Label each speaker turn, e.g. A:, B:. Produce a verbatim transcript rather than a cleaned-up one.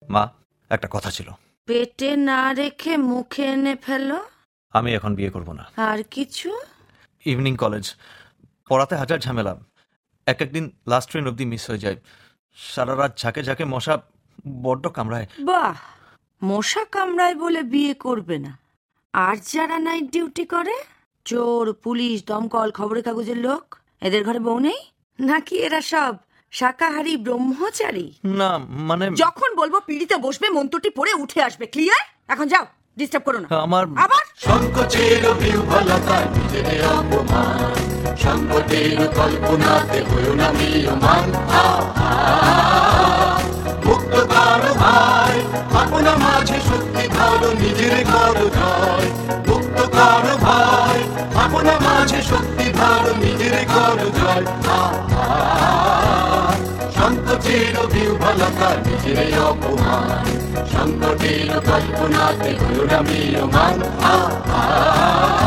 A: মা, একটা কথা ছিল।
B: পেটে না রেখে মুখে এনে ফেলো।
A: আমি এখন বিয়ে করব না।
B: আর কিছু?
A: ইভিনিং কলেজ, পড়াতে হাজার ঝামেলা, এক একদিন লাস্ট ট্রেন অবধি মিস হয়ে যায়, সারা রাত ঝাঁকে ঝাঁকে মশা বড্ড কামড়ায়।
B: বাহ, মশা কামড়ায় বলে বিয়ে করবে না? আর যারা নাইট ডিউটি করে, চোর, পুলিশ, দমকল, খবরের কাগজের লোক, এদের ঘরে বউ নেই নাকি? এরা সব শাকাহারী ব্রহ্মচারী?
A: না মানে
B: যখন বলবো পিড়িতে বসবে, মন্ত্রটি পড়ে উঠে আসবে। ক্লিয়ার? এখন যাও, ডিস্টার্ব করো না।
A: আমার
B: আবার
C: সংকোচের বিহ্বলতা, নিজের অপমান, সংকটের কল্পনাতে হয়েও না ম্রিয়মান। মুক্ত করো ভাই, আপনা মাঝে শক্তি ধরো, নিজের করো জয়। মুক্ত করো ভাই, আপনা মাঝে শক্তি ধরো, নিজের করো জয়। সংকটের বিহ্বলতা, নিজের অপমান, সংকটের কল্পনাতে হয়েও না ম্রিয়মান।